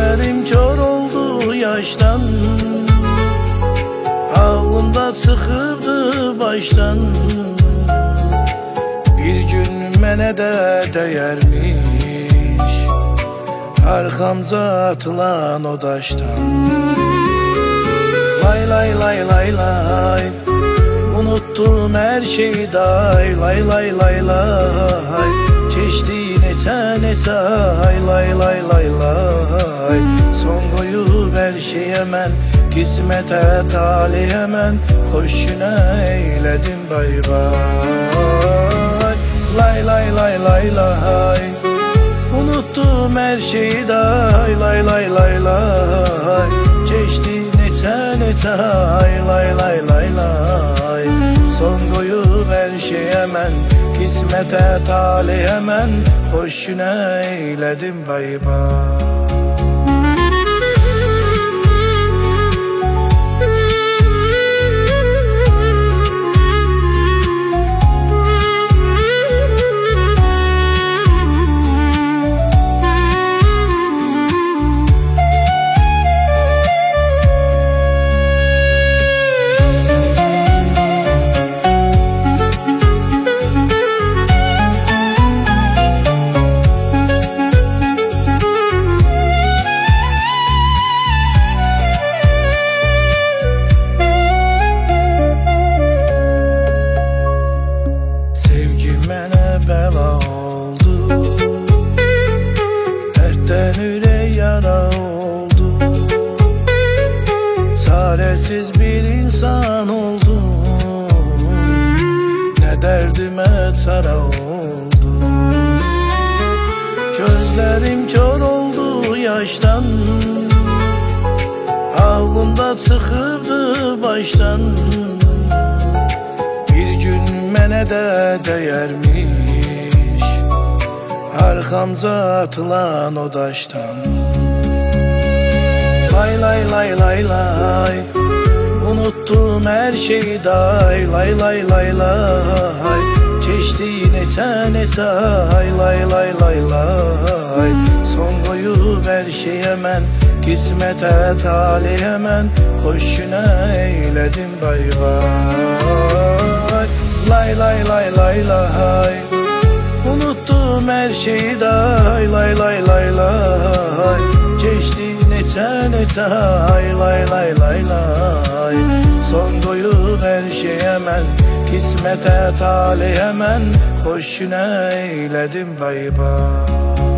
Gözlerim kör oldu yaştan, ağlımda çıkıbdı baştan. Bir gün mənə də dəyərmiş arxamca atılan o daşdan. Lay lay lay lay lay, unuttum her şeyi day. Lay lay lay lay, keçdi neçə ay. Lay lay lay lay, son qoyub hər şeyə mən, qismətə taliyə mən, xoş günə eylədim bay bay. Lay lay lay lay lay, unuttum her şeyi day. Lay lay lay lay, keçdi neçə ay. Lay lay lay lay, son qoyub hər şeyə mən, qismətə taliyə mən, xoş günə eylədim bay bay. Bəla oldu, dərddən ürək yara oldu, çarəsiz bir insan oldum, nə dərdimə çara oldu. Gözlərim kör oldu yaşdan, ağlımda çıxıbdı başdan. Bir gün mənə də dəyərmiş arxamca atılan o daşdan. Lay lay lay lay lay, unuttum hər şeyi day. Lay lay lay lay, keçdi neçə ay. Lay lay lay lay, son qoyub hər şeyə mən, qismətə taliyə mən, xoş günə eylədim bay bay. Lay lay lay lay lay, unuttum her şeyi day. Lay lay lay lay, keçdi neçə ay. Lay lay lay lay, son qoyub hər şeyə mən, qismətə taliyə mən, xoş günə eylədim bay bay.